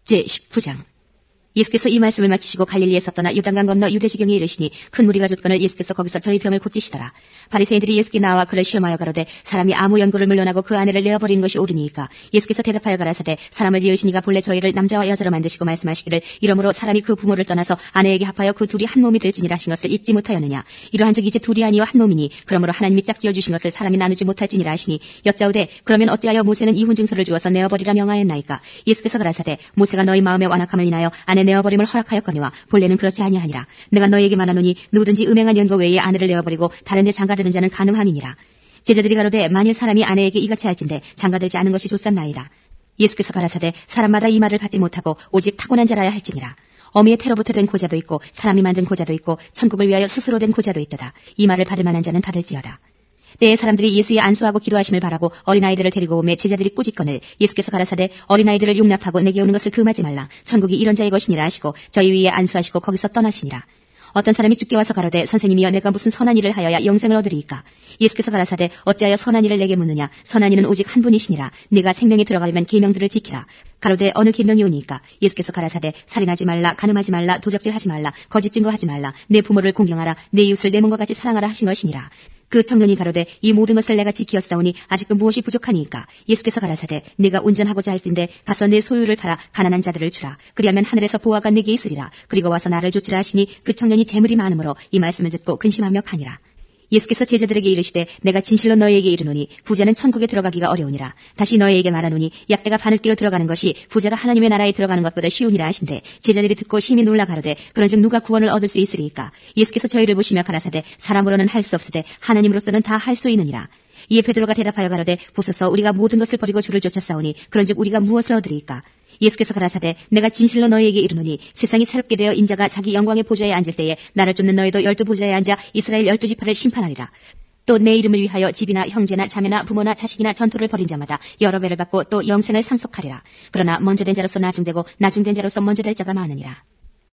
제19장. 예수께서 이 말씀을 마치시고 갈릴리에서 떠나 요단강 건너 유대 지경에 이르시니 큰 무리가 쫓거늘 예수께서 거기서 저희 병을 고치시더라. 바리새인들이 예수께 나와 그를 시험하여 가로되 사람이 아무 연고를 물러나고 그 아내를 내어버리는 것이 옳으니이까. 예수께서 대답하여 가라사대 사람을 지으시니가 본래 저희를 남자와 여자로 만드시고 말씀하시기를 이러므로 사람이 그 부모를 떠나서 아내에게 합하여 그 둘이 한 몸이 될지니라 하신 것을 잊지 못하였느냐. 이러한즉 이제 둘이 아니요 한 몸이니 그러므로 하나님이 짝지어 주신 것을 사람이 나누지 못할지니라 하시니 여짜오되 그러면 어찌하여 모세는 이혼 증서를 주어서 내어버리라 명하였나이까. 예수께서 가라사대 모세가 너희 마음에 완악함을 인하여 아내 내어버림을 허락하였거니와 본래는 그렇지 아니하니라. 내가 너희에게 말하노니 누구든지 음행한 연고 외에 아내를 내어버리고 다른 데 장가드는 자는 간음함이니라. 제자들이 가로되 만일 사람이 아내에게 이같이 할진대 장가들지 않은 것이 좋삼나이다. 예수께서 가라사대 사람마다 이 말을 받지 못하고 오직 타고난 자라야 할지니라. 어미의 태로부터 된 고자도 있고 사람이 만든 고자도 있고 천국을 위하여 스스로 된 고자도 있도다. 이 말을 받을 만한 자는 받을지어다. 때에 사람들이 예수의 안수하고 기도하심을 바라고 어린아이들을 데리고 오매 제자들이 꾸짖거늘 예수께서 가라사대 어린아이들을 용납하고 내게 오는 것을 금하지 말라. 천국이 이런 자의 것이니라 하시고 저희 위에 안수하시고 거기서 떠나시니라. 어떤 사람이 죽게 와서 가로되 선생님이여 내가 무슨 선한 일을 하여야 영생을 얻으리이까. 예수께서 가라사대 어찌하여 선한 일을 내게 묻느냐. 선한 이는 오직 한 분이시니라. 네가 생명에 들어가려면 계명들을 지키라. 가로되 어느 계명이 오니까. 예수께서 가라사대 살인하지 말라, 간음하지 말라, 도적질하지 말라, 거짓 증거하지 말라, 내 부모를 공경하라, 내 이웃을 내 몸과 같이 사랑하라 하신 것이니라. 그 청년이 가로되 이 모든 것을 내가 지키었사오니 아직도 무엇이 부족하니까. 예수께서 가라사대 네가 운전하고자 할진대 가서 내 소유를 팔아 가난한 자들을 주라. 그리하면 하늘에서 보화가 내게 있으리라. 그리고 와서 나를 좇으라 하시니 그 청년이 재물이 많으므로 이 말씀을 듣고 근심하며 가니라. 예수께서 제자들에게 이르시되 내가 진실로 너희에게 이르노니 부자는 천국에 들어가기가 어려우니라. 다시 너희에게 말하노니 약대가 바늘기로 들어가는 것이 부자가 하나님의 나라에 들어가는 것보다 쉬우니라 하신대 제자들이 듣고 심히 놀라 가로되 그런즉 누가 구원을 얻을 수 있으리이까. 예수께서 저희를 보시며 가라사대 사람으로는 할 수 없으되 하나님으로서는 다 할 수 있느니라. 이에 베드로가 대답하여 가로되 보소서 우리가 모든 것을 버리고 주를 쫓았사오니 그런즉 우리가 무엇을 얻으리이까. 예수께서 가라사대 내가 진실로 너희에게 이르노니 세상이 새롭게 되어 인자가 자기 영광의 보좌에 앉을 때에 나를 쫓는 너희도 12보좌에 앉아 이스라엘 12지파를 심판하리라. 또 내 이름을 위하여 집이나 형제나 자매나 부모나 자식이나 전토를 벌인 자마다 여러 배를 받고 또 영생을 상속하리라. 그러나 먼저 된 자로서 나중되고 나중된 자로서 먼저 될 자가 많으니라.